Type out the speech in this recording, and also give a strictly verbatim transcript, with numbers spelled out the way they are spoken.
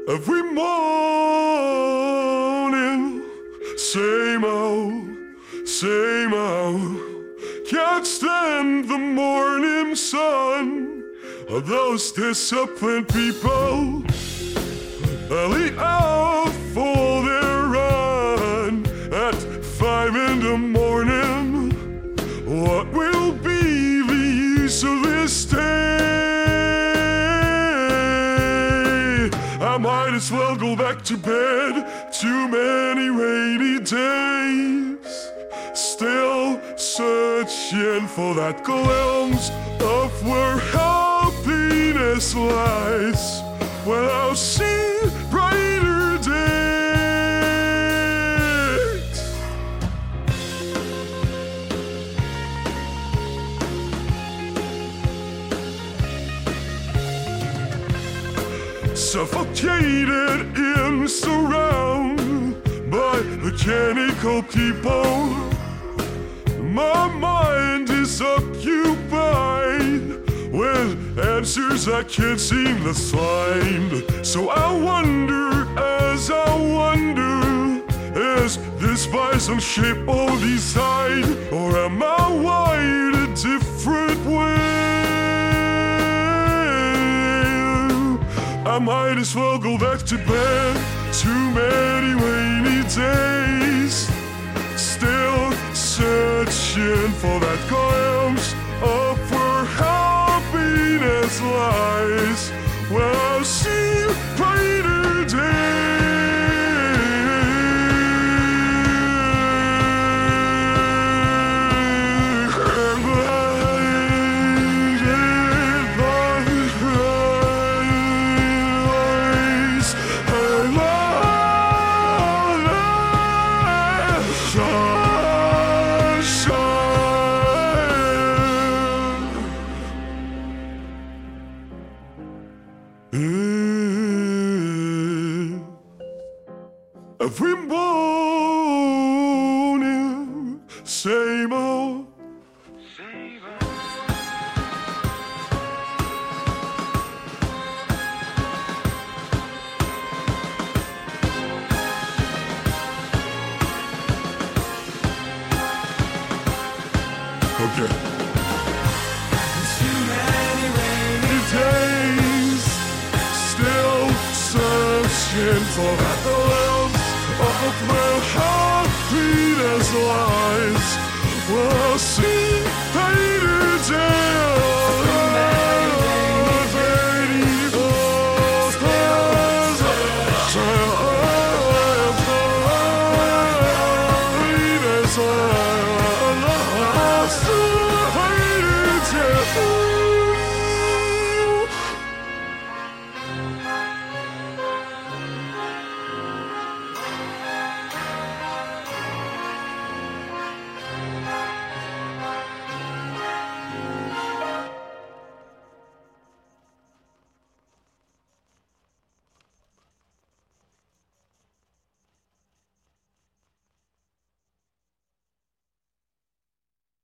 Every morning, same old, same old. Can't stand the morning sun of those disciplined people. Early out for their run at five in the morning. What will be the use of this day? I might as well go back to bed. Too many rainy days. Still searching for that glimpse of where happiness lies. Well, I'll see brighter days. Suffocated in surround by mechanical people. My mind is occupied with answers I can't seem to find. So I wonder, as I wonder, is this by some shape or design, or am I wired a different way? I might as well go back to bed. Too many rainy days. Still searching for that glimpse of where happiness lies. Well, I'll see brighter days. Every morning, same old, same old. Okay. Too many rainy days, still searching for that love of where happiness lies. Well, I'll see